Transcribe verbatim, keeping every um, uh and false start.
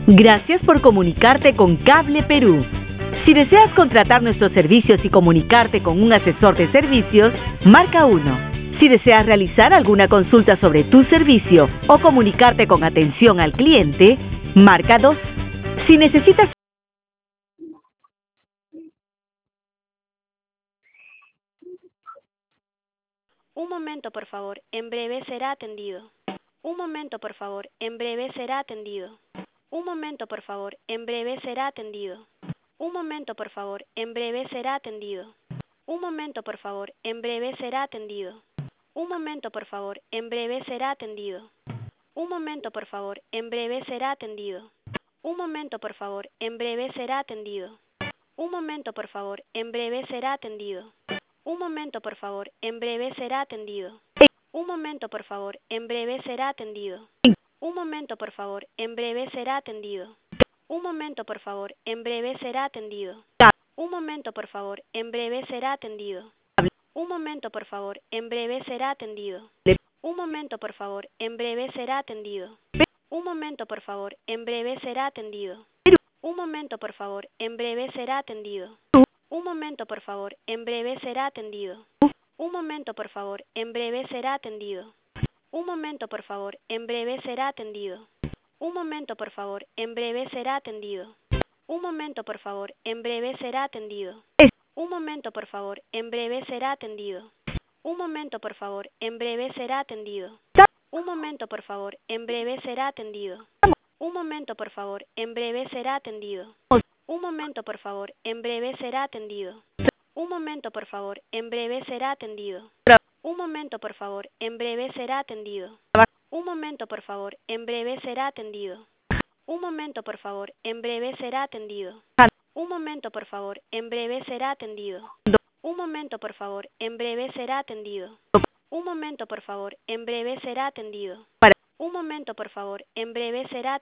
Gracias por comunicarte con Cable Perú. Si deseas contratar nuestros servicios y comunicarte con un asesor de servicios, marca uno. Si deseas realizar alguna consulta sobre tu servicio o comunicarte con atención al cliente, marca dos. Si necesitas Un momento, por favor. En breve será atendido. Un momento, por favor. En breve será atendido. Un momento, por favor. En breve será atendido. Un momento, por favor. En breve será atendido. Un momento, por favor. En breve será atendido. Un momento, por favor. En breve será atendido. Un momento, por favor. En breve será atendido. Un momento, por favor. En breve será atendido. Un momento, por favor. En breve será atendido. Un momento, por favor. En breve será atendido. Un momento, por favor. En breve será atendido. Un momento, por favor. En breve será atendido. Un momento, por favor. En breve será atendido. Un momento, por favor. En breve será atendido. Un momento, por favor. En breve será atendido. Un momento, por favor. En breve será atendido. Un momento, por favor. En breve será atendido. Un momento, por favor. En breve será atendido. Un momento, por favor. En breve será atendido. Un momento, por favor. En breve será atendido. Un momento, por favor. En breve será atendido. Un momento, por favor. En breve será atendido. Un momento, por favor. En breve será atendido. Un momento, por favor. En breve será atendido. Un momento, por favor. En breve será atendido. Un momento, por favor. En breve será atendido. Un momento, por favor. En breve será atendido. Un momento, por favor. En breve será atendido. Un momento, por favor. En breve será atendido. Un momento, por favor. En breve será atendido. Un momento, por favor. En breve será atendido. Un momento, por favor. En breve será atendido. Un momento, por favor. En breve será atendido. Un momento, por favor. En breve será atendido. Un momento, por favor. En breve será atendido. Un momento, por favor. En breve será